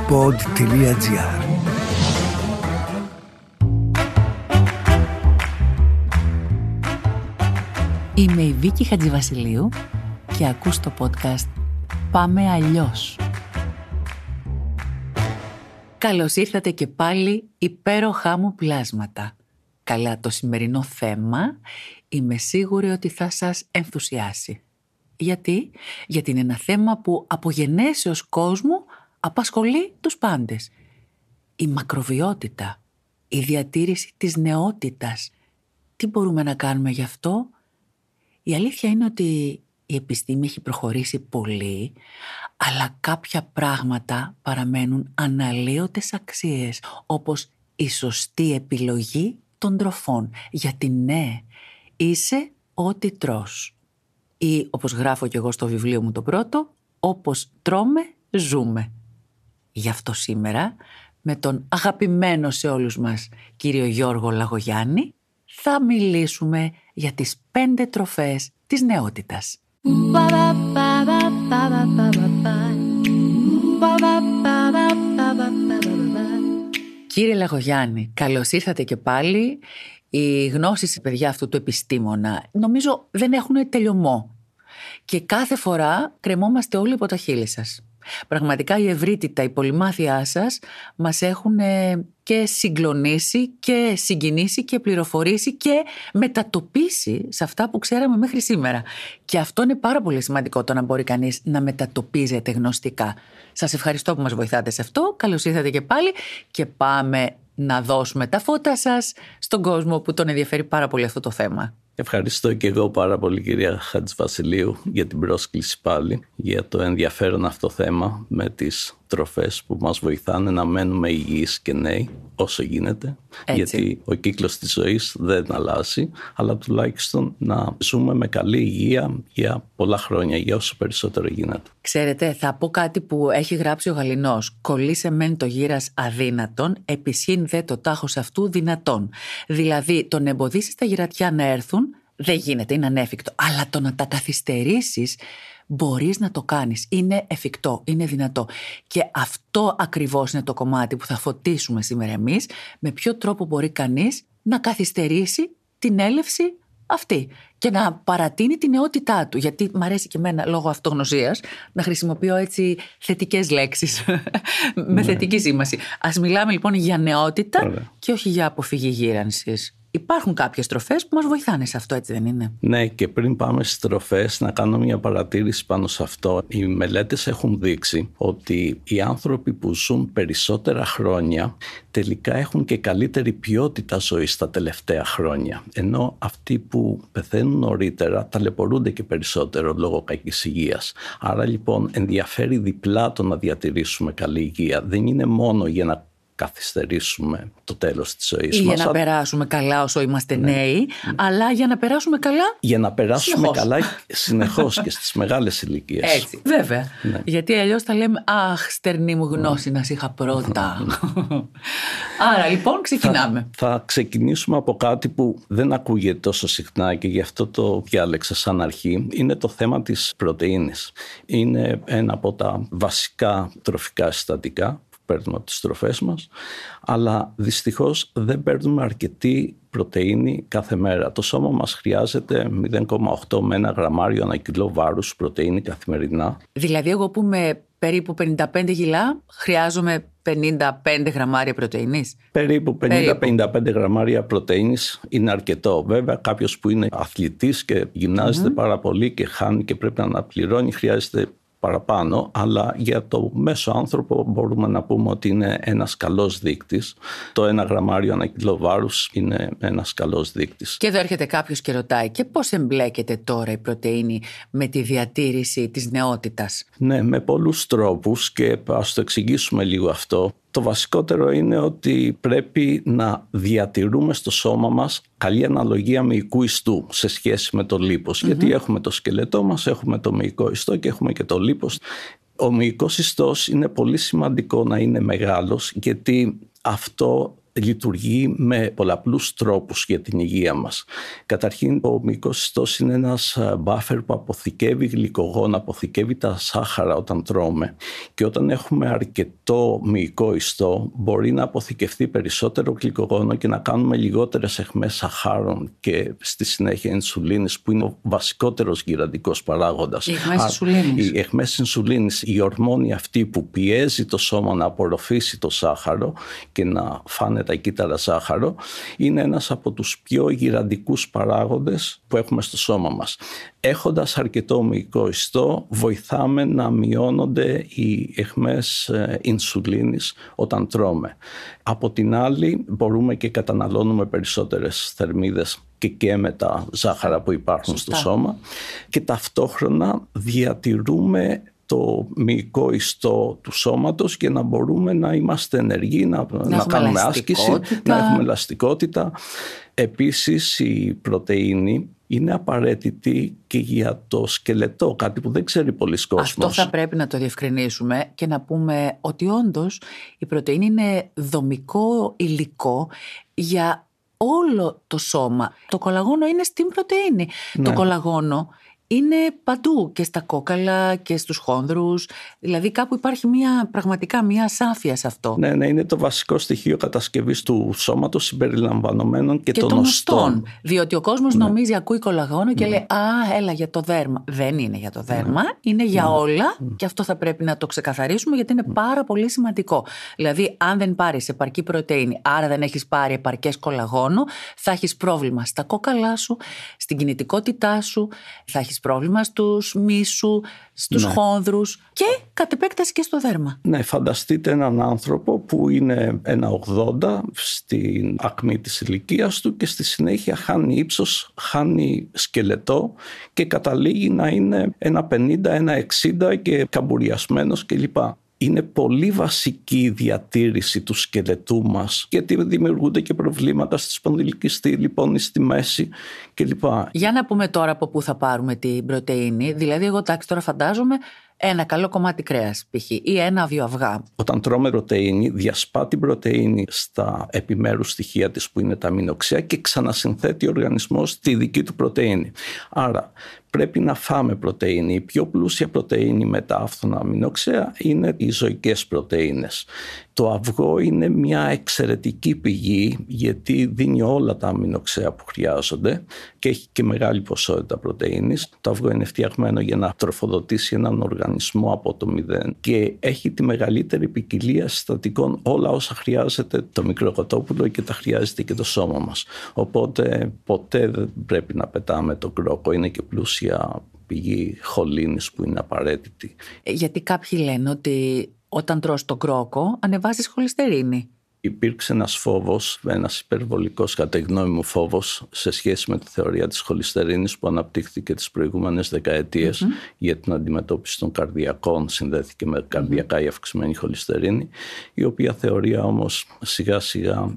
pod.gr. Είμαι η Βίκη Χατζηβασιλείου και ακούς το podcast «Πάμε αλλιώς». Καλώς ήρθατε και πάλι, υπέροχά μου πλάσματα. Καλά, το σημερινό θέμα είμαι σίγουρη ότι θα σας ενθουσιάσει. Γιατί? Γιατί είναι ένα θέμα που από γενέσεως κόσμου απασχολεί τους πάντες. Η μακροβιότητα, η διατήρηση της νεότητας. Τι μπορούμε να κάνουμε γι' αυτό? Η αλήθεια είναι ότι η επιστήμη έχει προχωρήσει πολύ, αλλά κάποια πράγματα παραμένουν αναλύωτες αξίες, όπως η σωστή επιλογή των τροφών. Γιατί ναι, είσαι ό,τι τρως. Ή, όπως γράφω κι εγώ στο βιβλίο μου το πρώτο, όπως τρώμε, ζούμε. Γι' αυτό σήμερα, με τον αγαπημένο σε όλους μας κύριο Γιώργο Λαγογιάννη, θα μιλήσουμε για τις 5 τροφές της νεότητας. Κύριε Λαγογιάννη, καλώς ήρθατε και πάλι. Οι γνώσεις, παιδιά, αυτού του επιστήμονα νομίζω δεν έχουν τελειωμό. Και κάθε φορά κρεμόμαστε όλοι από τα χείλη σας. Πραγματικά η ευρύτητα, η πολυμάθειά σας μας έχουν και συγκλονίσει και συγκινήσει και πληροφορήσει και μετατοπίσει σε αυτά που ξέραμε μέχρι σήμερα. Και αυτό είναι πάρα πολύ σημαντικό, το να μπορεί κανείς να μετατοπίζεται γνωστικά. Σας ευχαριστώ που μας βοηθάτε σε αυτό. Καλώς ήρθατε και πάλι και πάμε να δώσουμε τα φώτα σας στον κόσμο που τον ενδιαφέρει πάρα πολύ αυτό το θέμα. Ευχαριστώ και εγώ πάρα πολύ, κυρία Χατζηβασιλείου, για την πρόσκληση πάλι, για το ενδιαφέρον αυτό θέμα με τις τροφές που μας βοηθάνε να μένουμε υγιείς και νέοι όσο γίνεται. Έτσι. Γιατί ο κύκλος της ζωής δεν αλλάζει, αλλά τουλάχιστον να ζούμε με καλή υγεία για πολλά χρόνια, για όσο περισσότερο γίνεται. Ξέρετε, θα πω κάτι που έχει γράψει ο Γαληνός. «Κολλήσε μεν το γύρας αδύνατον, επισχύν δε το τάχος αυτού δυνατόν». Δηλαδή, το να εμποδίσεις τα γυρατιά να έρθουν δεν γίνεται, είναι ανέφικτο. Αλλά το να τα καθυστερήσεις μπορείς να το κάνεις. Είναι εφικτό, είναι δυνατό. Και αυτό ακριβώς είναι το κομμάτι που θα φωτίσουμε σήμερα εμείς. Με ποιο τρόπο μπορεί κανείς να καθυστερήσει την έλευση αυτή και να παρατείνει την νεότητά του. Γιατί μ' αρέσει και εμένα, λόγω αυτογνωσίας, να χρησιμοποιώ έτσι θετικές λέξεις με θετική σήμαση. Ας μιλάμε λοιπόν για νεότητα και όχι για αποφυγή γύρανσης. Υπάρχουν κάποιες τροφές που μας βοηθάνε σε αυτό, έτσι δεν είναι? Ναι, και πριν πάμε στις τροφές, να κάνω μια παρατήρηση πάνω σε αυτό. Οι μελέτες έχουν δείξει ότι οι άνθρωποι που ζουν περισσότερα χρόνια τελικά έχουν και καλύτερη ποιότητα ζωής τα τελευταία χρόνια. Ενώ αυτοί που πεθαίνουν νωρίτερα ταλαιπωρούνται και περισσότερο λόγω κακής υγείας. Άρα λοιπόν ενδιαφέρει διπλά το να διατηρήσουμε καλή υγεία. Δεν είναι μόνο για να καθυστερήσουμε το τέλος της ζωής ή μας. Για να περάσουμε καλά όσο είμαστε νέοι, αλλά για να περάσουμε καλά. Για να περάσουμε καλά συνεχώς και στις μεγάλες ηλικίες. Έτσι, βέβαια. Ναι. Γιατί αλλιώς θα λέμε «Αχ, στερνή μου γνώση να σ' είχα πρώτα». Άρα λοιπόν ξεκινάμε. Θα ξεκινήσουμε από κάτι που δεν ακούγεται τόσο συχνά και γι' αυτό το διάλεξα σαν αρχή. Είναι το θέμα της πρωτεΐνης. Είναι ένα από τα βασικά τροφικά συστατικά παίρνουμε από τις τροφές μας, αλλά δυστυχώς δεν παίρνουμε αρκετή πρωτεΐνη κάθε μέρα. Το σώμα μας χρειάζεται 0,8 με 1 γραμμάριο ανά κιλό βάρους πρωτεΐνη καθημερινά. Δηλαδή εγώ που είμαι περίπου 55 κιλά χρειάζομαι 55 γραμμάρια πρωτεΐνης. Περίπου 50-55 γραμμάρια πρωτεΐνης είναι αρκετό. Βέβαια κάποιος που είναι αθλητής και γυμνάζεται πάρα πολύ και χάνει και πρέπει να αναπληρώνει χρειάζεται παραπάνω, αλλά για το μέσο άνθρωπο μπορούμε να πούμε ότι είναι ένας καλός δείκτης. Το 1 γραμμάριο ανά κιλό βάρους είναι ένας καλός δείκτης. Και εδώ έρχεται κάποιος και ρωτάει, και πώς εμπλέκεται τώρα η πρωτεΐνη με τη διατήρηση της νεότητας? Ναι, με πολλούς τρόπους και ας το εξηγήσουμε λίγο αυτό. Το βασικότερο είναι ότι πρέπει να διατηρούμε στο σώμα μας καλή αναλογία μυϊκού ιστού σε σχέση με το λίπος. Γιατί έχουμε το σκελετό μας, έχουμε το μυϊκό ιστό και έχουμε και το λίπος. Ο μυϊκός ιστός είναι πολύ σημαντικό να είναι μεγάλος, γιατί αυτό λειτουργεί με πολλαπλούς τρόπους για την υγεία μας. Καταρχήν, ο μυϊκός ιστός είναι ένας μπάφερ που αποθηκεύει γλυκογόνα, αποθηκεύει τα σάχαρα όταν τρώμε, και όταν έχουμε αρκετό μυϊκό ιστό μπορεί να αποθηκευτεί περισσότερο γλυκογόνο και να κάνουμε λιγότερες αιχμές σαχάρων και στη συνέχεια ινσουλίνης, που είναι ο βασικότερος γυραντικός παράγοντας. Οι αιχμές ινσουλίνης, η ορμόνη αυτή που πιέζει το σώμα να απορροφήσει το σάχαρο και να φάνε τα κύτταρα σάχαρο, είναι ένας από τους πιο γυραντικούς παράγοντες που έχουμε στο σώμα μας. Έχοντας αρκετό μυϊκό ιστό, βοηθάμε να μειώνονται οι αιχμές ινσουλίνης όταν τρώμε. Από την άλλη, μπορούμε και καταναλώνουμε περισσότερες θερμίδες και με τα ζάχαρα που υπάρχουν στο σώμα, και ταυτόχρονα διατηρούμε το μυϊκό ιστό του σώματος και να μπορούμε να είμαστε ενεργοί, να κάνουμε άσκηση, να έχουμε ελαστικότητα. Επίσης, η πρωτεΐνη είναι απαραίτητη και για το σκελετό, κάτι που δεν ξέρει πολλοί κόσμος. Αυτό θα πρέπει να το διευκρινίσουμε και να πούμε ότι όντως η πρωτεΐνη είναι δομικό υλικό για όλο το σώμα. Το κολαγόνο είναι στην πρωτεΐνη. Ναι. Το κολαγόνο είναι παντού, και στα κόκαλα και στους χόνδρους. Δηλαδή κάπου υπάρχει πραγματικά μια ασάφεια σε αυτό. Ναι, είναι το βασικό στοιχείο κατασκευής του σώματος, συμπεριλαμβανομένων και των οστών. Διότι ο κόσμος νομίζει, ακούει κολαγόνο και λέει έλα για το δέρμα. Δεν είναι για το δέρμα, είναι για όλα, και αυτό θα πρέπει να το ξεκαθαρίσουμε, γιατί είναι πάρα πολύ σημαντικό. Δηλαδή, αν δεν πάρεις επαρκή πρωτεΐνη, άρα δεν έχεις πάρει επαρκές κολαγόνο, θα έχεις πρόβλημα στα κόκαλά σου, στην κινητικότητά σου, θα έχεις πρόβλημα στους μύσου, στους χόνδρους και κατ' επέκταση και στο δέρμα. Ναι, φανταστείτε έναν άνθρωπο που είναι 1,80 στην ακμή της ηλικίας του και στη συνέχεια χάνει ύψος, χάνει σκελετό και καταλήγει να είναι 1,50, 1,60 και καμπουριασμένος κλπ. Είναι πολύ βασική η διατήρηση του σκελετού μας, γιατί δημιουργούνται και προβλήματα στη σπονδυλική στήλη, πόνοι στη μέση κλπ. Για να πούμε τώρα από πού θα πάρουμε την πρωτεΐνη. Δηλαδή, εγώ τώρα φαντάζομαι ένα καλό κομμάτι κρέας, π.χ. ή 1-2 αυγά. Όταν τρώμε πρωτεΐνη, διασπά την πρωτεΐνη στα επιμέρους στοιχεία της που είναι τα αμινοξέα και ξανασυνθέτει ο οργανισμός τη δική του πρωτεΐνη. Άρα πρέπει να φάμε πρωτεΐνη. Η πιο πλούσια πρωτεΐνη με τα άφθονα αμινοξέα είναι οι ζωικές πρωτεΐνες. Το αυγό είναι μια εξαιρετική πηγή, γιατί δίνει όλα τα αμινοξέα που χρειάζονται και έχει και μεγάλη ποσότητα πρωτεΐνης. Το αυγό είναι φτιαγμένο για να τροφοδοτήσει έναν οργανισμό από το μηδέν και έχει τη μεγαλύτερη ποικιλία συστατικών, όλα όσα χρειάζεται το μικρό κοτόπουλο και τα χρειάζεται και το σώμα μας. Οπότε ποτέ δεν πρέπει να πετάμε τον κρόκο, είναι και πλούσια πηγή χολίνης που είναι απαραίτητη. Γιατί κάποιοι λένε ότι όταν τρως τον κρόκο ανεβάζεις χολυστερίνη. Υπήρξε ένας φόβος, ένας υπερβολικός κατά τη γνώμη μου φόβος σε σχέση με τη θεωρία της χολυστερίνης που αναπτύχθηκε τις προηγούμενες δεκαετίες για την αντιμετώπιση των καρδιακών, συνδέθηκε με καρδιακά η αυξημένη χολυστερίνη, η οποία θεωρία όμως σιγά σιγά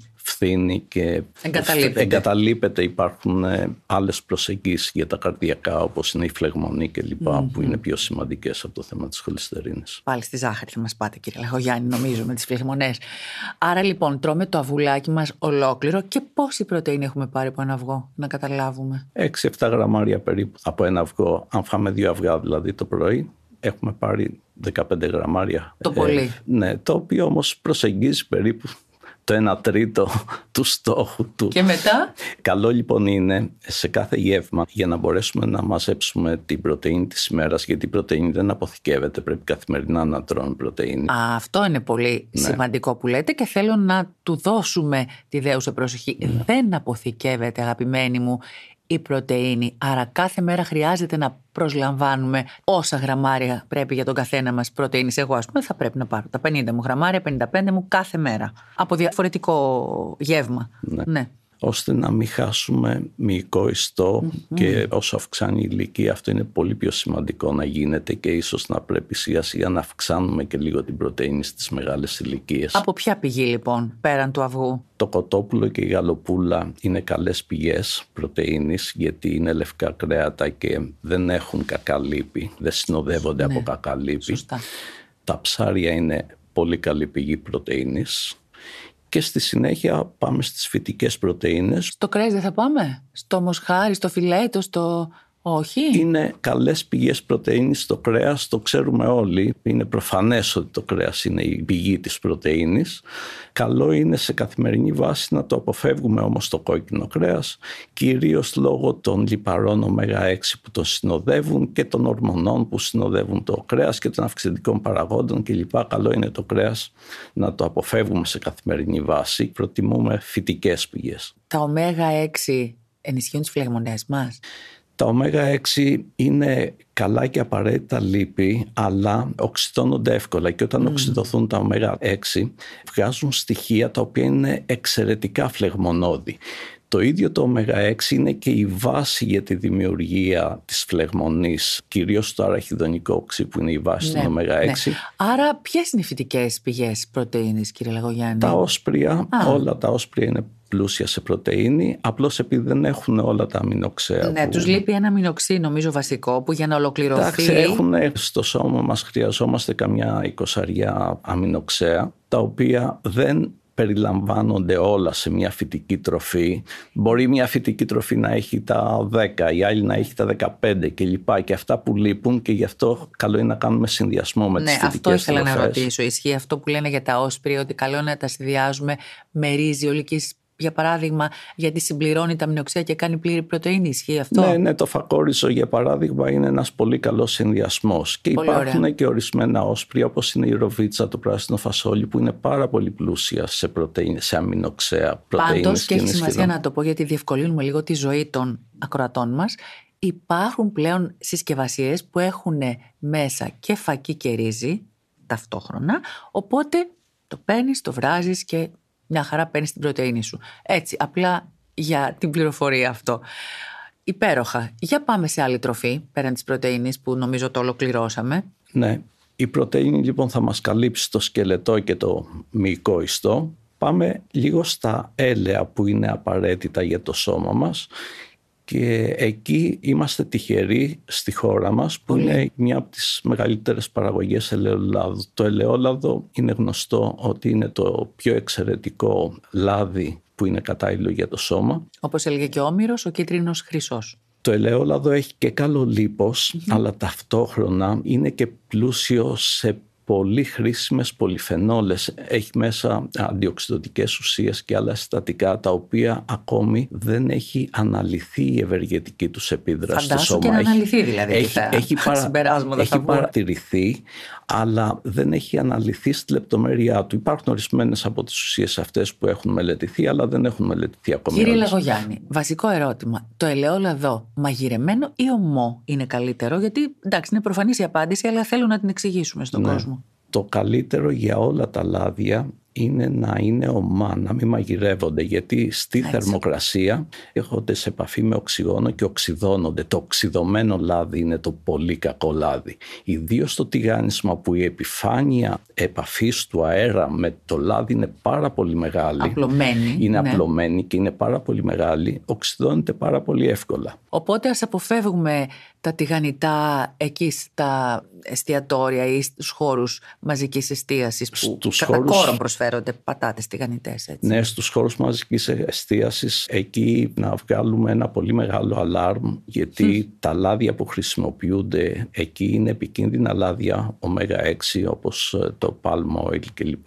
φθήνει και εγκαταλείπεται. Υπάρχουν άλλες προσεγγίσεις για τα καρδιακά, όπως είναι η φλεγμονή κλπ. Που είναι πιο σημαντικές από το θέμα της χολυστερίνης. Πάλι στη ζάχαρη θα μας πάτε, κύριε Λαχογιάννη, νομίζω, με τις φλεγμονές. Άρα λοιπόν τρώμε το αυγουλάκι μας ολόκληρο. Και πόση πρωτεΐνη έχουμε πάρει από ένα αυγό, να καταλάβουμε? 6-7 γραμμάρια περίπου από ένα αυγό. Αν φάμε 2 αυγά δηλαδή το πρωί, έχουμε πάρει 15 γραμμάρια. Το πολύ. Ναι, το οποίο όμως προσεγγίζει περίπου το 1/3 του στόχου του. Και μετά? Καλό λοιπόν είναι σε κάθε γεύμα, για να μπορέσουμε να μαζέψουμε την πρωτεΐνη της ημέρας, γιατί η πρωτεΐνη δεν αποθηκεύεται, πρέπει καθημερινά να τρώνε πρωτεΐνη. Αυτό είναι πολύ σημαντικό που λέτε και θέλω να του δώσουμε τη δέουσα προσοχή. Δεν αποθηκεύεται, αγαπημένοι μου, η πρωτεΐνη, άρα κάθε μέρα χρειάζεται να προσλαμβάνουμε όσα γραμμάρια πρέπει για τον καθένα μας πρωτεΐνης. Εγώ ας πούμε θα πρέπει να πάρω τα 50 μου γραμμάρια, 55 μου κάθε μέρα, από διαφορετικό γεύμα. Ναι. Ώστε να μην χάσουμε μυϊκό ιστό και όσο αυξάνει η ηλικία αυτό είναι πολύ πιο σημαντικό να γίνεται και ίσως να πρέπει σιγά σιγά να αυξάνουμε και λίγο την πρωτεΐνη στις μεγάλες ηλικίες. Από ποια πηγή λοιπόν πέραν του αυγού? Το κοτόπουλο και η γαλοπούλα είναι καλές πηγές πρωτεΐνης, γιατί είναι λευκά κρέατα και δεν έχουν κακά λίπη, δεν συνοδεύονται από κακά λίπη. Σωστά. Τα ψάρια είναι πολύ καλή πηγή πρωτεΐνης. και στη συνέχεια πάμε στις φυτικές πρωτεΐνες. Στο κρέας δεν θα πάμε? Στο μοσχάρι, στο φιλέτο, στο... Όχι. Είναι καλές πηγές πρωτεΐνης το κρέας, το ξέρουμε όλοι. Είναι προφανές ότι το κρέας είναι η πηγή της πρωτεΐνης. Καλό είναι σε καθημερινή βάση να το αποφεύγουμε όμως το κόκκινο κρέας, κυρίως λόγω των λιπαρών ω6 που το συνοδεύουν και των ορμονών που συνοδεύουν το κρέας και των αυξητικών παραγόντων κλπ. Καλό είναι το κρέας να το αποφεύγουμε σε καθημερινή βάση. Προτιμούμε φυτικές πηγές. Τα ω6 ενισχύουν τις φλεγμονές μας? Τα ω6 είναι καλά και απαραίτητα λίπη, αλλά οξυδώνονται εύκολα και όταν οξυδωθούν τα ω6 βγάζουν στοιχεία τα οποία είναι εξαιρετικά φλεγμονώδη. Το ίδιο το ω6 είναι και η βάση για τη δημιουργία της φλεγμονής, κυρίως το αραχιδονικό οξύ που είναι η βάση των ω6. Ναι. Άρα ποιες είναι οι φυτικές πηγές πρωτεΐνης, κύριε Λαγογιάννη? Τα όσπρια, όλα τα όσπρια είναι πλούσια σε πρωτεΐνη, απλώς επειδή δεν έχουν όλα τα αμινοξέα. Ναι, τους λείπει ένα αμινοξύ νομίζω βασικό που για να ολοκληρωθεί... Εντάξει, έχουν στο σώμα μας, χρειαζόμαστε καμιά 20 αμινοξέα, τα οποία δεν περιλαμβάνονται όλα σε μια φυτική τροφή. Μπορεί μια φυτική τροφή να έχει τα 10, η άλλη να έχει τα 15 κλπ. Και αυτά που λείπουν, και γι' αυτό καλό είναι να κάνουμε συνδυασμό με τις φυτικές τροφές. Αυτό ήθελα να ρωτήσω. Ισχύει αυτό που λένε για τα όσπρια, ότι καλό είναι να τα συνδυάζουμε με ρύζι ολικής, για παράδειγμα, γιατί συμπληρώνει τα αμινοξέα και κάνει πλήρη πρωτεΐνη? Ισχύει αυτό? Ναι, το φακόριζο για παράδειγμα είναι ένας πολύ καλός συνδυασμός. Και πολύ υπάρχουν ωραία και ορισμένα όσπρια, όπως είναι η ροβίτσα, το πράσινο φασόλι, που είναι πάρα πολύ πλούσια σε πρωτεΐνες, σε αμινοξέα, πρωτεΐνες. Πάντως, και έχει σημασία να το πω, γιατί διευκολύνουμε λίγο τη ζωή των ακροατών μας. Υπάρχουν πλέον συσκευασίες που έχουν μέσα και φακί και ρύζι ταυτόχρονα, οπότε το παίρνεις, το βράζεις και μια χαρά παίρνεις την πρωτεΐνη σου. Έτσι, απλά για την πληροφορία αυτό. Υπέροχα. Για πάμε σε άλλη τροφή, πέραν της πρωτεΐνης που νομίζω το ολοκληρώσαμε. Ναι, η πρωτεΐνη λοιπόν θα μας καλύψει το σκελετό και το μυϊκό ιστό. Πάμε λίγο στα έλαια που είναι απαραίτητα για το σώμα μας. Και εκεί είμαστε τυχεροί στη χώρα μας που είναι μια από τις μεγαλύτερες παραγωγές ελαιολάδου. Το ελαιόλαδο είναι γνωστό ότι είναι το πιο εξαιρετικό λάδι που είναι κατάλληλο για το σώμα. Όπως έλεγε και ο Όμηρος, ο κίτρινος χρυσός. Το ελαιόλαδο έχει και καλό λίπος, αλλά ταυτόχρονα είναι και πλούσιο σε πολύ χρήσιμες πολυφενόλες. Έχει μέσα αντιοξυδοτικές ουσίες και άλλα συστατικά, τα οποία ακόμη δεν έχει αναλυθεί η ευεργετική τους επίδραση στο σώμα. Και να αναλυθεί δηλαδή. Έχει παρατηρηθεί, αλλά δεν έχει αναλυθεί στη λεπτομέρειά του. Υπάρχουν ορισμένες από τις ουσίες αυτές που έχουν μελετηθεί, αλλά δεν έχουν μελετηθεί ακόμη. Κύριε Λαγογιάννη, βασικό ερώτημα. Το ελαιόλαδο μαγειρεμένο ή ομό είναι καλύτερο? Γιατί εντάξει, είναι προφανής η απάντηση, αλλά θέλω να την εξηγήσουμε στον κόσμο. Το καλύτερο για όλα τα λάδια είναι να είναι ομά, να μην μαγειρεύονται, γιατί στη θερμοκρασία έρχονται σε επαφή με οξυγόνο και οξυδώνονται. Το οξυδωμένο λάδι είναι το πολύ κακό λάδι. Ιδίως στο τηγάνισμα, που η επιφάνεια επαφής του αέρα με το λάδι είναι πάρα πολύ μεγάλη. Απλωμένη. Απλωμένη και είναι πάρα πολύ μεγάλη, οξυδώνεται πάρα πολύ εύκολα. Οπότε ας αποφεύγουμε τα τηγανιτά εκεί στα εστιατόρια ή στους χώρους μαζικής εστίασης που κατά κόρον προσφέρονται πατάτες τηγανιτές. Έτσι. Ναι, στους χώρους μαζικής εστίασης εκεί να βγάλουμε ένα πολύ μεγάλο αλάρμ, γιατί τα λάδια που χρησιμοποιούνται εκεί είναι επικίνδυνα λάδια ω6, όπως το palm oil κλπ.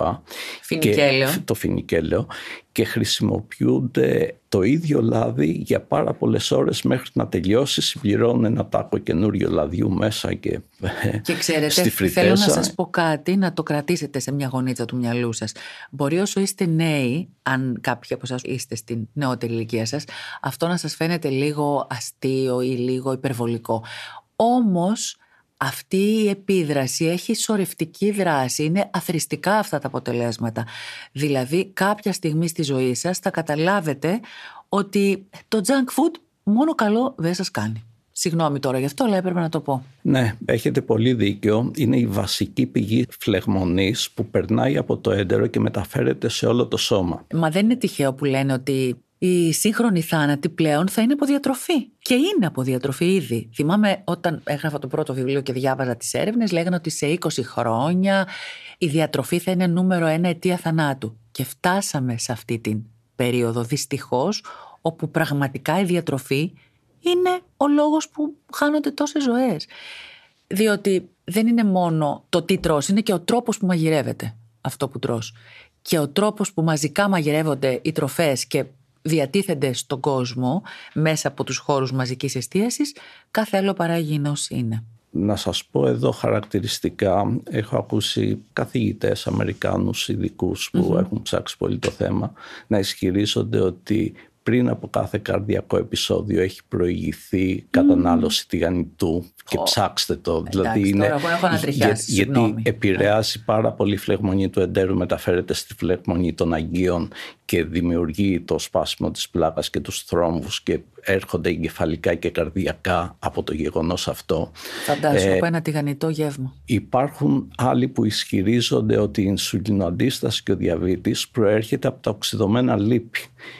Το φινικέλαιο. Και χρησιμοποιούνται το ίδιο λάδι για πάρα πολλές ώρες μέχρι να τελειώσει. Συμπληρώνουν ένα τάκο καινούριο λαδιού μέσα και ξέρετε, στη φριτέζα. Θέλω να σας πω κάτι, να το κρατήσετε σε μια γωνίτσα του μυαλού σας. Μπορεί όσο είστε νέοι, αν κάποιοι από εσάς είστε στην νεότερη ηλικία σας, αυτό να σας φαίνεται λίγο αστείο ή λίγο υπερβολικό. Όμως αυτή η επίδραση έχει σωρευτική δράση, είναι αθροιστικά αυτά τα αποτελέσματα. Δηλαδή κάποια στιγμή στη ζωή σας θα καταλάβετε ότι το junk food μόνο καλό δεν σας κάνει. Συγγνώμη τώρα γι' αυτό, αλλά έπρεπε να το πω. Ναι, έχετε πολύ δίκιο. Είναι η βασική πηγή φλεγμονής που περνάει από το έντερο και μεταφέρεται σε όλο το σώμα. Μα δεν είναι τυχαίο που λένε ότι η σύγχρονη θάνατη πλέον θα είναι από διατροφή. Και είναι από διατροφή ήδη. Θυμάμαι όταν έγραφα το πρώτο βιβλίο και διάβαζα τις έρευνες, λέγανε ότι σε 20 χρόνια η διατροφή θα είναι νούμερο 1 αιτία θανάτου. Και φτάσαμε σε αυτή την περίοδο, δυστυχώς, όπου πραγματικά η διατροφή είναι ο λόγος που χάνονται τόσες ζωές. Διότι δεν είναι μόνο το τι τρως, είναι και ο τρόπος που μαγειρεύεται αυτό που τρως. Και ο τρόπος που μαζικά μαγειρεύονται οι τροφές και διατίθενται στον κόσμο μέσα από τους χώρους μαζικής εστίασης, κάθε άλλο παρά υγιεινός είναι. Να σας πω εδώ χαρακτηριστικά, έχω ακούσει καθηγητές Αμερικάνους ειδικούς που έχουν ψάξει πολύ το θέμα να ισχυρίζονται ότι πριν από κάθε καρδιακό επεισόδιο έχει προηγηθεί κατανάλωση τηγανιτού και ψάξτε το. Εντάξει, δηλαδή είναι, τώρα έχω ανατριχιάσει, γιατί επηρεάζει πάρα πολύ η φλεγμονή του εντέρου, μεταφέρεται στη φλεγμονή των αγκίων και δημιουργεί το σπάσιμο της πλάκας και τους θρόμβους και έρχονται εγκεφαλικά και καρδιακά από το γεγονός αυτό. Φαντάζομαι από ένα τηγανιτό γεύμα. Υπάρχουν άλλοι που ισχυρίζονται ότι η ινσουλινοαντίσταση και ο διαβήτης προέρχεται από τα οξυδωμένα λίπη.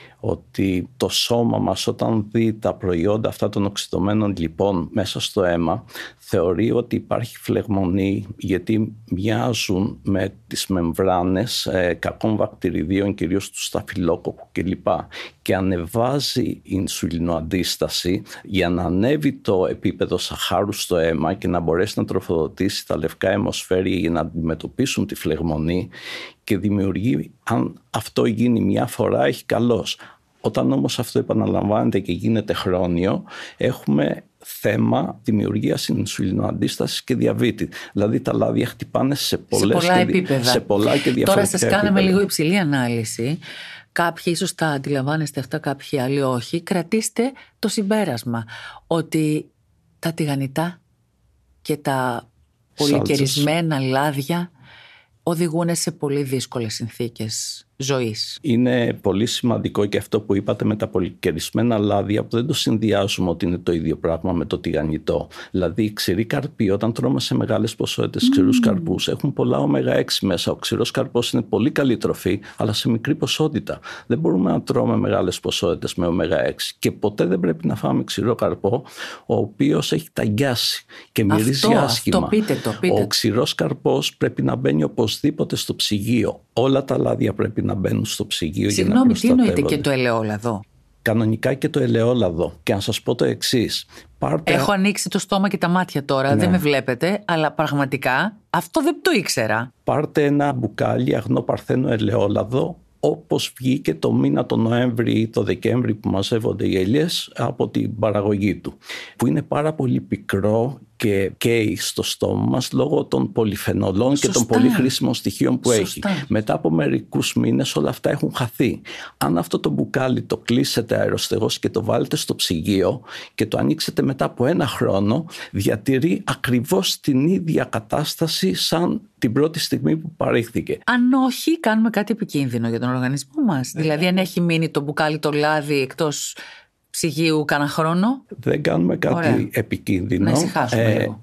Ότι το σώμα μας όταν δει τα προϊόντα αυτά των οξυδωμένων λιπών μέσα στο αίμα θεωρεί ότι υπάρχει φλεγμονή, γιατί μοιάζουν με τις μεμβράνες κακών βακτηριδίων, κυρίως του σταφυλόκοκκου κλπ. Και ανεβάζει η ινσουλινοαντίσταση για να ανέβει το επίπεδο σαχάρου στο αίμα και να μπορέσει να τροφοδοτήσει τα λευκά αιμοσφαίρια για να αντιμετωπίσουν τη φλεγμονή, και δημιουργεί, αν αυτό γίνει μια φορά, έχει καλώς. Όταν όμως αυτό επαναλαμβάνεται και γίνεται χρόνιο, έχουμε θέμα δημιουργίας ινσουλινοαντίστασης και διαβήτη. Δηλαδή τα λάδια χτυπάνε σε πολλά επίπεδα. Σε πολλά και διαφορετικά. Τώρα σας κάναμε επίπεδα. λίγο υψηλή ανάλυση. Κάποιοι ίσως τα αντιλαμβάνεστε αυτά, κάποιοι άλλοι όχι. Κρατήστε το συμπέρασμα ότι τα τηγανιτά και τα πολυκαιρισμένα λάδια οδηγούν σε πολύ δύσκολες συνθήκες ζωής. Είναι πολύ σημαντικό και αυτό που είπατε με τα πολυκαιρισμένα λάδια, που δεν το συνδυάζουμε ότι είναι το ίδιο πράγμα με το τηγανιτό. Δηλαδή οι ξηροί καρποί, όταν τρώμε σε μεγάλες ποσότητες ξηρούς καρπούς, έχουν πολλά ω6 μέσα. Ο ξηρός καρπός είναι πολύ καλή τροφή, αλλά σε μικρή ποσότητα. Δεν μπορούμε να τρώμε μεγάλες ποσότητες με ω6. Και ποτέ δεν πρέπει να φάμε ξηρό καρπό, ο οποίος έχει ταγιάσει και μυρίζει άσχημα. Πείτε. Ο ξηρός καρπός πρέπει να μπαίνει οπωσδήποτε στο ψυγείο. Όλα τα λάδια πρέπει να μπαίνουν στο ψυγείο. Συγγνώμη, τι εννοείται και το ελαιόλαδο? Κανονικά και το ελαιόλαδο. Και αν σας πω το εξής. Έχω ανοίξει το στόμα και τα μάτια τώρα, ναι. Δεν με βλέπετε, αλλά πραγματικά αυτό δεν το ήξερα. Πάρτε ένα μπουκάλι αγνό παρθένο ελαιόλαδο, όπως βγήκε το μήνα τον Νοέμβρη ή το Δεκέμβρη που μαζεύονται οι ελιές από την παραγωγή του, που είναι πάρα πολύ πικρό και καίει στο στόμα μας λόγω των πολυφενολών και των πολύ χρήσιμων στοιχείων που έχει. Μετά από μερικούς μήνες όλα αυτά έχουν χαθεί. Αν αυτό το μπουκάλι το κλείσετε αεροστεγώς και το βάλετε στο ψυγείο και το ανοίξετε μετά από 1 χρόνο, διατηρεί ακριβώς την ίδια κατάσταση σαν την πρώτη στιγμή που παρήχθηκε. Αν όχι, κάνουμε κάτι επικίνδυνο για τον οργανισμό μας. Δηλαδή, αν έχει μείνει το μπουκάλι το λάδι εκτός ψυγείου κάνα χρόνο. Δεν κάνουμε κάτι επικίνδυνο. Να ησυχάσουμε λίγο.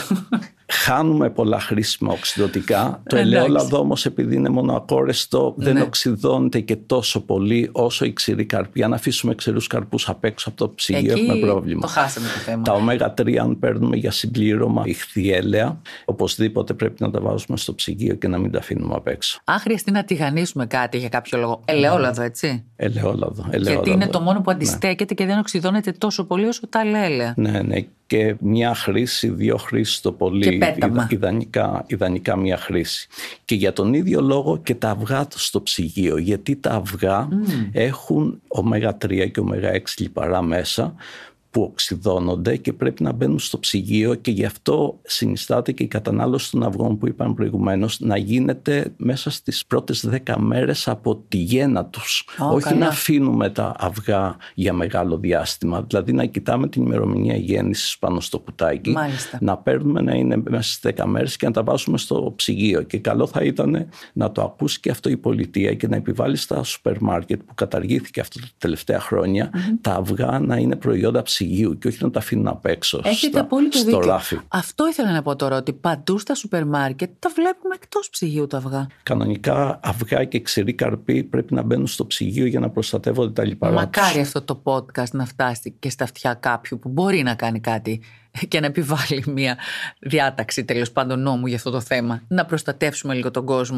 Χάνουμε πολλά χρήσιμα οξυδωτικά. Το ελαιόλαδο όμως, επειδή είναι μονοακόρεστο, δεν οξυδώνεται και τόσο πολύ όσο οι ξηροί καρποί. Αν αφήσουμε ξηρούς καρπούς απ' έξω από το ψυγείο, έχουμε πρόβλημα. Το χάσαμε το θέμα. Τα ω3, αν παίρνουμε για συμπλήρωμα ηχθιέλαια, οπωσδήποτε πρέπει να τα βάζουμε στο ψυγείο και να μην τα αφήνουμε απ' έξω. Αν χρειαστεί να τηγανίσουμε κάτι για κάποιο λόγο. Ελαιόλαδο, έτσι. Ελαιόλαδο. Γιατί είναι το μόνο που αντιστέκεται και δεν οξυδώνεται τόσο πολύ όσο τα έλαια. Ναι. Και μια χρήση, 2 χρήσεις το πολύ, ιδανικά μια χρήση. Και για τον ίδιο λόγο και τα αυγά στο ψυγείο, γιατί τα αυγά έχουν ω3 και ω6 λιπαρά μέσα που οξυδώνονται και πρέπει να μπαίνουν στο ψυγείο, και γι' αυτό συνιστάται και η κατανάλωση των αυγών που είπαμε προηγουμένως να γίνεται μέσα στις πρώτες 10 μέρες από τη γέννα τους. Όχι να αφήνουμε τα αυγά για μεγάλο διάστημα, δηλαδή να κοιτάμε την ημερομηνία γέννησης πάνω στο κουτάκι. Μάλιστα. Να παίρνουμε να είναι μέσα στις 10 μέρες και να τα βάζουμε στο ψυγείο. Και καλό θα ήταν να το ακούσει και αυτό η πολιτεία και να επιβάλλει στα σούπερ μάρκετ που καταργήθηκε αυτά τα τελευταία χρόνια τα αυγά να είναι προϊόντα ψυγείου και όχι να τα αφήνουν απ' έξω στο ράφι. Αυτό ήθελα να πω τώρα, ότι παντού στα σούπερ μάρκετ τα βλέπουμε εκτός ψυγείου τα αυγά. Κανονικά αυγά και ξηροί καρποί πρέπει να μπαίνουν στο ψυγείο για να προστατεύονται τα λιπαρά τους. Μακάρι αυτό το podcast να φτάσει και στα αυτιά κάποιου που μπορεί να κάνει κάτι και να επιβάλλει μια διάταξη, τέλος πάντων νόμου, για αυτό το θέμα. Να προστατεύσουμε λίγο τον κόσμο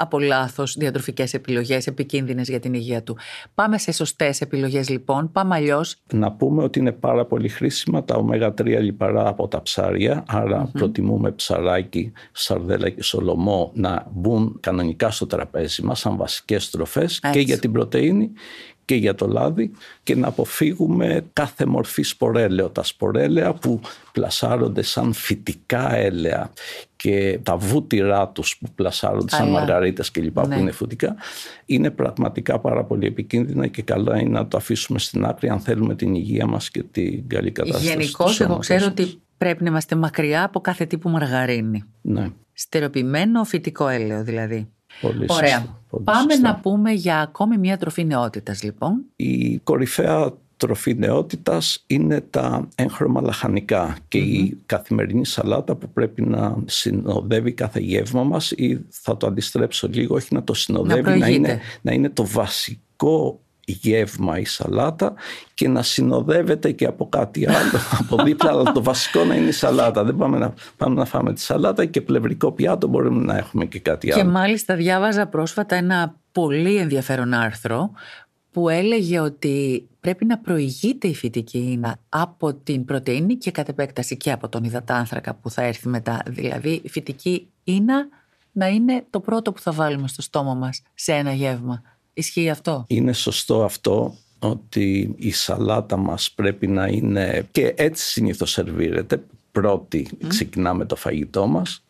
από λάθος διατροφικές επιλογές επικίνδυνες για την υγεία του. Πάμε σε σωστές επιλογές λοιπόν, πάμε αλλιώς. Να πούμε ότι είναι πάρα πολύ χρήσιμα τα ω3 λιπαρά από τα ψάρια, άρα προτιμούμε ψαράκι, σαρδέλα και σολομό να μπουν κανονικά στο τραπέζι μας σαν βασικές τροφές και για την πρωτεΐνη και για το λάδι, και να αποφύγουμε κάθε μορφή σπορέλαιο. Τα σπορέλαια που πλασάρονται σαν φυτικά έλαια και τα βούτυρά τους που πλασάρονται σαν μαργαρίτες κλπ. Που είναι φυτικά, είναι πραγματικά πάρα πολύ επικίνδυνα και καλά είναι να το αφήσουμε στην άκρη αν θέλουμε την υγεία μας και την καλή κατάσταση. Γενικώς εγώ ξέρω ότι πρέπει να είμαστε μακριά από κάθε τύπου μαργαρίνη. Ναι. Στερεοποιημένο φυτικό έλαιο δηλαδή. Πολύ ωραία. σωστά, πολύ Πάμε σωστά. να πούμε για ακόμη μια τροφή νεότητας λοιπόν. Η κορυφαία τροφή νεότητας είναι τα έγχρωμα λαχανικά και η καθημερινή σαλάτα που πρέπει να συνοδεύει κάθε γεύμα μας, ή θα το αντιστρέψω λίγο, όχι να το συνοδεύει, να είναι το βασικό γεύμα η σαλάτα και να συνοδεύεται και από κάτι άλλο από δίπλα, αλλά το βασικό να είναι η σαλάτα. Δεν πάμε να φάμε τη σαλάτα και πλευρικό πιάτο μπορούμε να έχουμε και κάτι άλλο. Και μάλιστα διάβαζα πρόσφατα ένα πολύ ενδιαφέρον άρθρο που έλεγε ότι πρέπει να προηγείται η φυτική ίνα από την πρωτεΐνη και κατ' επέκταση και από τον υδατάνθρακα που θα έρθει μετά. Δηλαδή η φυτική ίνα να είναι το πρώτο που θα βάλουμε στο στόμα μας σε ένα γεύμα. Ισχύει αυτό? Είναι σωστό αυτό, ότι η σαλάτα μας πρέπει να είναι, και έτσι συνήθως σερβίρεται, πρώτη ξεκινάμε το φαγητό μας,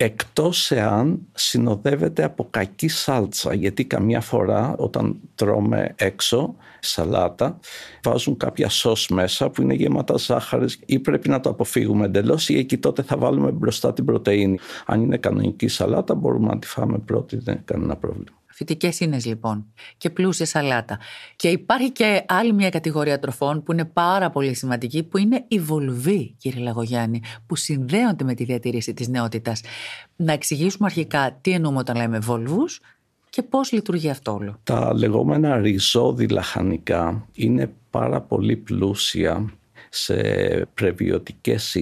εκτός εάν συνοδεύεται από κακή σάλτσα, γιατί καμιά φορά όταν τρώμε έξω σαλάτα βάζουν κάποια σως μέσα που είναι γεμάτα ζάχαρης, ή πρέπει να το αποφύγουμε εντελώς, ή εκεί τότε θα βάλουμε μπροστά την πρωτεΐνη. Αν είναι κανονική σαλάτα μπορούμε να τη φάμε πρώτη, δεν είναι κανένα πρόβλημα. Φυτικές ίνες λοιπόν και πλούσια σαλάτα. Και υπάρχει και άλλη μια κατηγορία τροφών που είναι πάρα πολύ σημαντική, που είναι οι βολβοί, κύριε Λαγογιάννη, που συνδέονται με τη διατήρηση της νεότητας. Να εξηγήσουμε αρχικά τι εννοούμε όταν λέμε βολβούς και πώς λειτουργεί αυτό όλο. Τα λεγόμενα ριζώδη λαχανικά είναι πάρα πολύ πλούσια σε πρεβιωτικές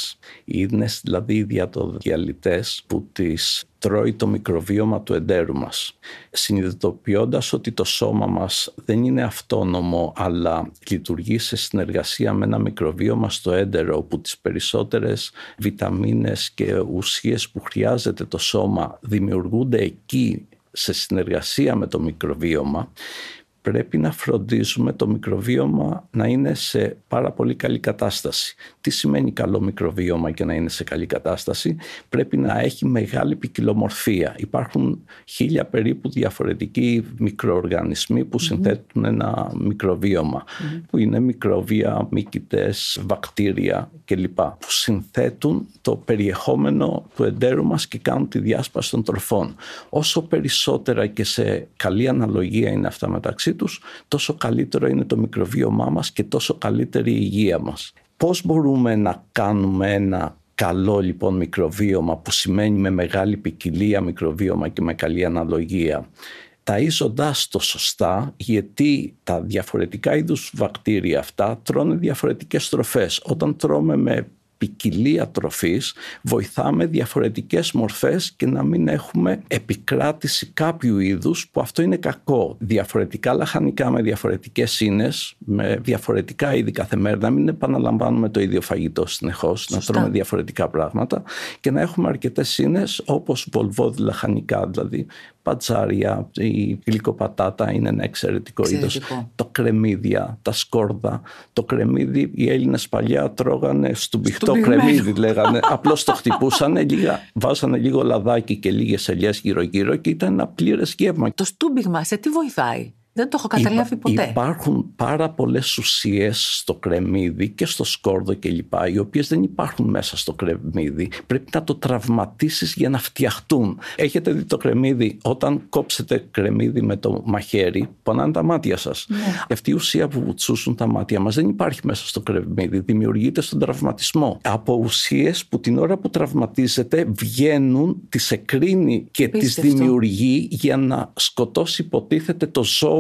ίνες, δηλαδή ιδιατοδιαλυτές που τις τρώει το μικροβίωμα του εντέρου μας. Συνειδητοποιώντας ότι το σώμα μας δεν είναι αυτόνομο, αλλά λειτουργεί σε συνεργασία με ένα μικροβίωμα στο έντερο, όπου τις περισσότερες βιταμίνες και ουσίες που χρειάζεται το σώμα δημιουργούνται εκεί σε συνεργασία με το μικροβίωμα, πρέπει να φροντίζουμε το μικροβίωμα να είναι σε πάρα πολύ καλή κατάσταση. Τι σημαίνει καλό μικροβίωμα και να είναι σε καλή κατάσταση? Πρέπει να έχει μεγάλη ποικιλομορφία. Υπάρχουν 1000 περίπου διαφορετικοί μικροοργανισμοί που συνθέτουν ένα μικροβίωμα, που είναι μικρόβια, μύκητες, βακτήρια κλπ. Που συνθέτουν το περιεχόμενο του εντέρου μας και κάνουν τη διάσπαση των τροφών. Όσο περισσότερα και σε καλή αναλογία είναι αυτά μεταξύ τους, τόσο καλύτερο είναι το μικροβίωμά μας και τόσο καλύτερη η υγεία μας. Πώς μπορούμε να κάνουμε ένα καλό λοιπόν μικροβίωμα, που σημαίνει με μεγάλη ποικιλία μικροβίωμα και με καλή αναλογία? Ταΐζοντάς το σωστά, γιατί τα διαφορετικά είδους βακτήρια αυτά τρώνε διαφορετικές τροφές. Όταν τρώμε με ποικιλία τροφής βοηθάμε διαφορετικές μορφές και να μην έχουμε επικράτηση κάποιου είδους, που αυτό είναι κακό. Διαφορετικά λαχανικά με διαφορετικές ίνες, με διαφορετικά είδη κάθε μέρα, να μην επαναλαμβάνουμε το ίδιο φαγητό συνεχώς, να τρώμε διαφορετικά πράγματα και να έχουμε αρκετές ίνες, όπως βολβώδη λαχανικά, δηλαδή πατζάρια, η γλυκοπατάτα είναι ένα εξαιρετικό είδος. Το κρεμμύδια, τα σκόρδα. Το κρεμμύδι οι Έλληνες παλιά τρώγανε στουμπιχτό κρεμμύδι, λέγανε. Απλώς το χτυπούσανε, βάζανε λίγο λαδάκι και λίγες ελιές γύρω-γύρω και ήταν ένα πλήρες γεύμα. Το στούμπιγμα σε τι βοηθάει? Δεν το έχω καταλάβει ποτέ. Υπάρχουν πάρα πολλές ουσίες στο κρεμμύδι και στο σκόρδο κλπ, οι οποίες δεν υπάρχουν μέσα στο κρεμμύδι. Πρέπει να το τραυματίσεις για να φτιαχτούν. Έχετε δει το κρεμμύδι, όταν κόψετε κρεμμύδι με το μαχαίρι, πονάνε τα μάτια σας. Ναι. Αυτή η ουσία που βουτσούσουν τα μάτια μας δεν υπάρχει μέσα στο κρεμμύδι. Δημιουργείται στον τραυματισμό. Από ουσίες που την ώρα που τραυματίζεται βγαίνουν, τις εκρίνει και τις δημιουργεί για να σκοτώσει, υποτίθεται, το ζώο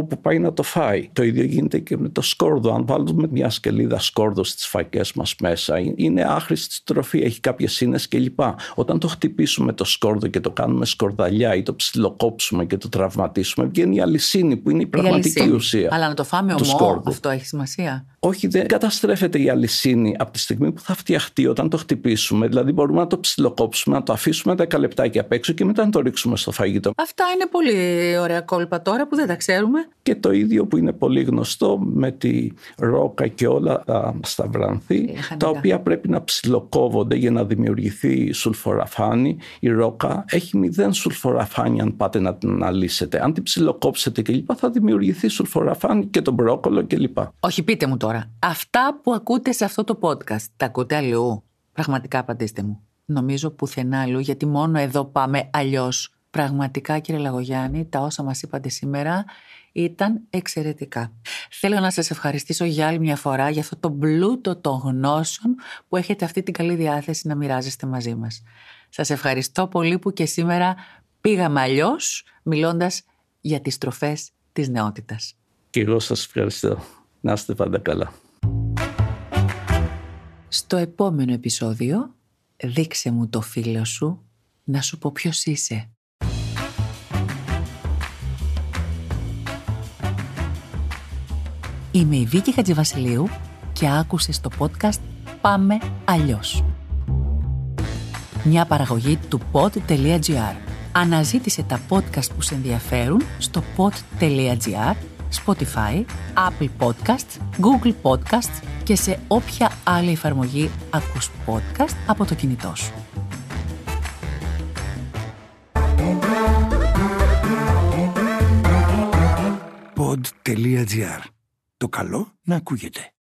όπου πάει να το φάει. Το ίδιο γίνεται και με το σκόρδο. Αν βάλουμε μια σκελίδα σκόρδο στις φακές μας μέσα, είναι άχρηστη τροφή, έχει κάποιες ίνες κλπ. Όταν το χτυπήσουμε το σκόρδο και το κάνουμε σκορδαλιά ή το ψιλοκόψουμε και το τραυματίσουμε, βγαίνει η αλυσίνη που είναι η πραγματική ουσία. Αλλά να το φάμε ομό, αυτό έχει σημασία. Όχι, δεν καταστρέφεται η αλυσίνη από τη στιγμή που θα φτιαχτεί όταν το χτυπήσουμε. Δηλαδή, μπορούμε να το ψιλοκόψουμε, να το αφήσουμε 10 λεπτάκια απ' έξω και μετά να το ρίξουμε στο φαγητό. Αυτά είναι πολύ ωραία κόλπα τώρα που δεν τα ξέρουμε. Και το ίδιο που είναι πολύ γνωστό με τη ρόκα και όλα τα σταυρανθή, τα οποία πρέπει να ψιλοκόβονται για να δημιουργηθεί σουλφοραφάνη. Η ρόκα έχει 0 σουλφοραφάνη αν πάτε να την αναλύσετε. Αν την ψιλοκόψετε κλπ. Θα δημιουργηθεί σουλφοραφάνη και το μπρόκολο κλπ. Όχι, πείτε μου τώρα, αυτά που ακούτε σε αυτό το podcast, τα ακούτε αλλού? Πραγματικά απαντήστε μου. Νομίζω πουθενά αλλού, γιατί μόνο εδώ πάμε αλλιώς. Πραγματικά, κύριε Λαγογιάννη, τα όσα μας είπατε σήμερα ήταν εξαιρετικά. Θέλω να σας ευχαριστήσω για άλλη μια φορά για αυτό το πλούτο των γνώσεων που έχετε αυτή την καλή διάθεση να μοιράζεστε μαζί μας. Σας ευχαριστώ πολύ που και σήμερα πήγαμε αλλιώς, μιλώντας για τις τροφές της νεότητας. Και εγώ σας ευχαριστώ. Να είστε πάντα καλά. Στο επόμενο επεισόδιο, δείξε μου το φίλο σου να σου πω ποιος είσαι. Είμαι η Βίκη Χατζηβασιλείου και άκουσες το podcast Πάμε Αλλιώς. Μια παραγωγή του pod.gr. Αναζήτησε τα podcast που σε ενδιαφέρουν στο pod.gr, Spotify, Apple Podcasts, Google Podcasts και σε όποια άλλη εφαρμογή ακούς podcast από το κινητό σου. Pod.gr. Το καλό να ακούγεται.